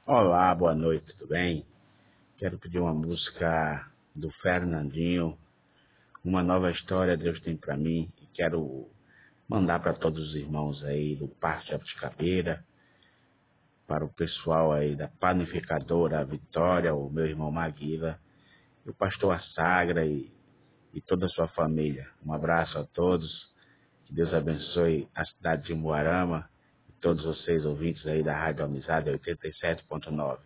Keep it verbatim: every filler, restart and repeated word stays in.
Olá, boa noite, tudo bem? Quero pedir uma música do Fernandinho, uma nova história Deus tem pra mim, e quero mandar para todos os irmãos aí do Parque Jabuticabira, para o pessoal aí da Panificadora Vitória, o meu irmão Maguila, e o pastor Assagra e, e toda a sua família. Um abraço a todos, que Deus abençoe a cidade de Moarama e todos vocês ouvintes aí da Rádio Amizade oitenta e sete ponto nove.